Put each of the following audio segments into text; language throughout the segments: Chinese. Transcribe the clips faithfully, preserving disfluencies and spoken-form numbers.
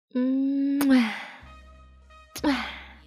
嗯，唉，唉，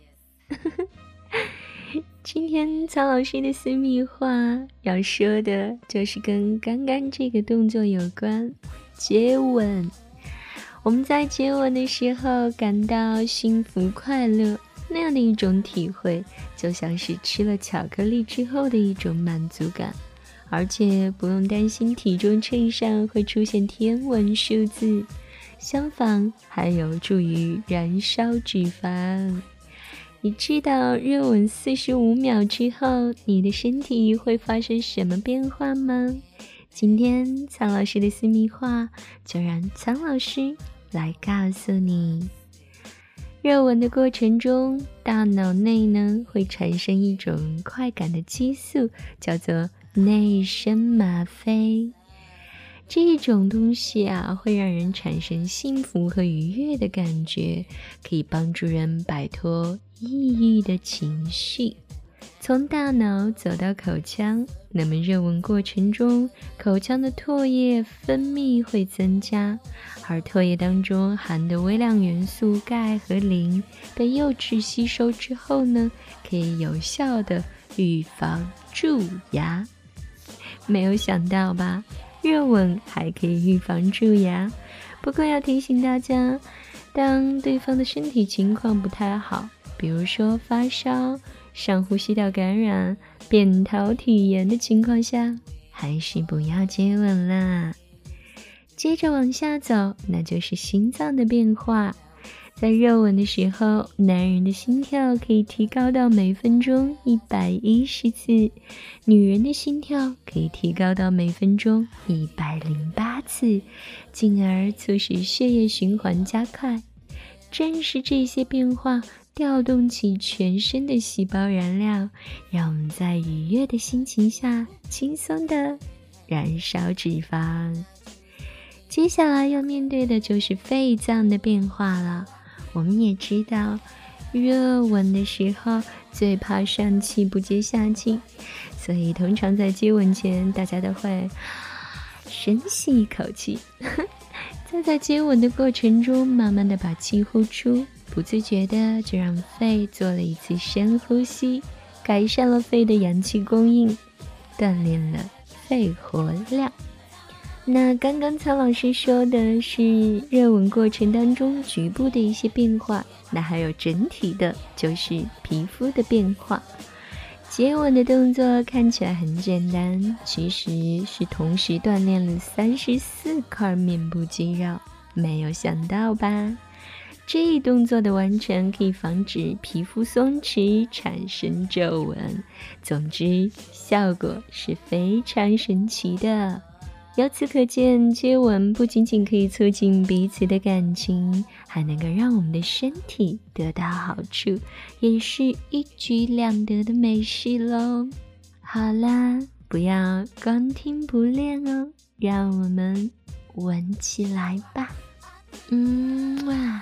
今天曹老师的私密话要说的就是跟刚刚这个动作有关，接吻。我们在接吻的时候感到幸福快乐，那样的一种体会，就像是吃了巧克力之后的一种满足感，而且不用担心体重秤上会出现天文数字。相反，还有助于燃烧脂肪。你知道热吻四十五秒之后，你的身体会发生什么变化吗？今天苍老师的私密话，就让苍老师来告诉你。热吻的过程中，大脑内呢会产生一种快感的激素，叫做内生吗啡。这一种东西啊，会让人产生幸福和愉悦的感觉，可以帮助人摆脱抑郁的情绪。从大脑走到口腔，那么热吻过程中，口腔的唾液分泌会增加，而唾液当中含的微量元素钙和磷被幼齿吸收之后呢，可以有效的预防蛀牙。没有想到吧？热吻还可以预防蛀牙，不过要提醒大家，当对方的身体情况不太好，比如说发烧、上呼吸道感染、扁桃体炎的情况下，还是不要接吻啦。接着往下走，那就是心脏的变化。在热吻的时候，男人的心跳可以提高到每分钟一百一十次，女人的心跳可以提高到每分钟一百零八次，进而促使血液循环加快。正是这些变化调动起全身的细胞燃料，让我们在愉悦的心情下轻松地燃烧脂肪。接下来要面对的就是肺脏的变化了。我们也知道，热吻的时候最怕上气不接下气，所以通常在接吻前，大家都会深吸一口气，再在接吻的过程中慢慢的把气呼出，不自觉的就让肺做了一次深呼吸，改善了肺的氧气供应，锻炼了肺活量。那刚刚曹老师说的是热吻过程当中局部的一些变化，那还有整体的，就是皮肤的变化。接吻的动作看起来很简单，其实是同时锻炼了三十四块面部肌肉，没有想到吧？这一动作的完成可以防止皮肤松弛产生皱纹，总之效果是非常神奇的。由此可见，接吻不仅仅可以促进彼此的感情，还能够让我们的身体得到好处，也是一举两得的美事咯。好啦，不要光听不练哦，让我们吻起来吧。嗯哇，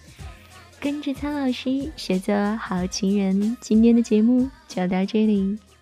跟着苍老师学做好情人，今天的节目就到这里，